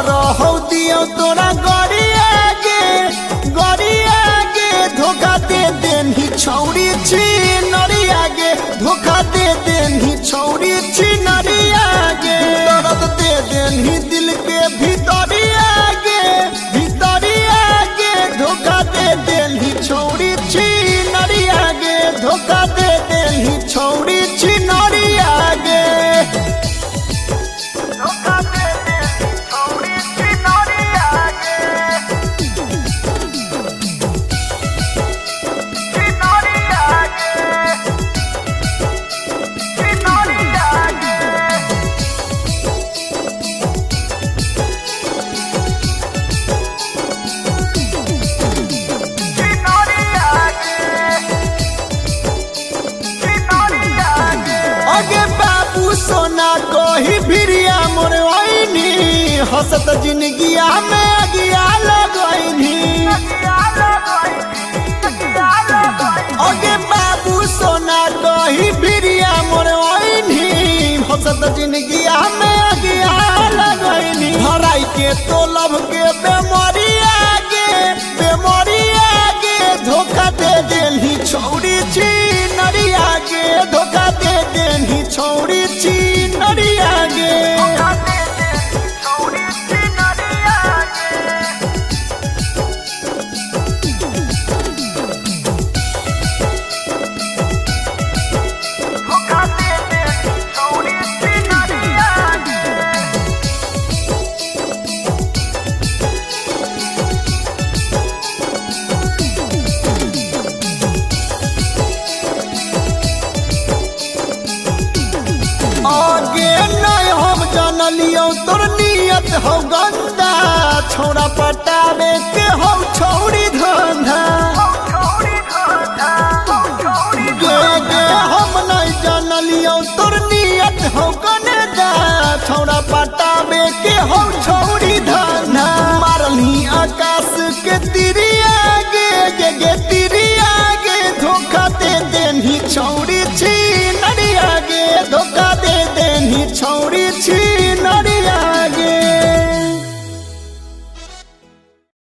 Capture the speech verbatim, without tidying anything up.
रहो दियो तोरा गरिया गे गरिया गे धोखा दे देनी छौरी छी नरिया गे धोखा दे देनी छौरी छी नरिया गे दर्द दे देनी दिल के भीतरिया गे भीतरिया गे धोखा दे देनी छौरी छी नरिया गे धोखा दे देनी छौरी छी नरिया गे धोखा दे देनी छौरी छी नरिया गे छी नरिया गे छी नरिया गे अगे बाबू सोना कही भिरिया मोर आईनी हसत जिंदगिया में अगिया लगैनी अगे बाबू सोना कही भिरिया मोर आईनी हसत जिंदगिया में अगिया लगैनी हराई के तो लब के बेमरिया गे बेमरिया गे धोखा दे देनी छौरी छी नरिया गे धोखा दे देनी छौरी छी नरिया गे आगे नहीं हम जानलियो तोर नियत हो गंदा छोरा पटावे के हो छौरी धंधा गे गे हम नहीं जानलियो तोर नियत हो गंदा छोरा पटावे के हो छौरी धंधा मारली आकाश के तिरिया गे गे गे